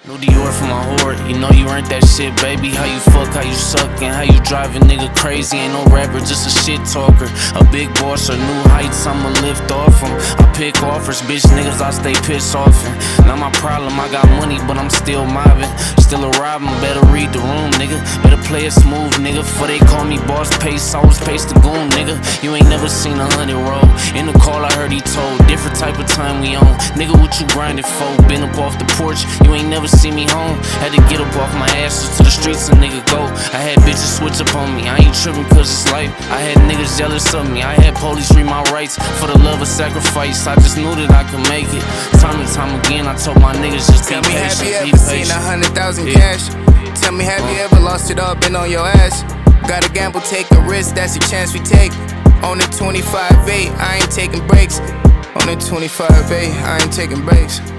New Dior for my whore, you know you earned that shit, baby. How you fuck, how you suck, and how you drive a nigga crazy. Ain't no rapper, just a shit talker. A big boss or new heights, I'ma lift off him. I pick offers, bitch niggas, I stay pissed off. Not my problem, I got money, but I'm still mobbing. Still arriving, better read the room, nigga. Better play it smooth, nigga. Before they call me boss, pace, I was pace the goon, nigga. You ain't never seen 100 roll. In the call, I heard he told, different type of time we on. Nigga, what you grinding for? Been up off the porch, you ain't never see me home. Had to get up off my ass to the streets and nigga go. I had bitches switch up on me, I ain't tripping cause it's life. I had niggas jealous of me, I had police read my rights. For the love of sacrifice, I just knew that I could make it. Time and time again, I told my niggas just be patient. Tell me, have you ever seen 100,000 cash? Tell me, have you ever lost it all, been on your ass? Gotta gamble, take a risk, that's a chance we take. On the 25-8, I ain't taking breaks. On the 25-8, I ain't taking breaks.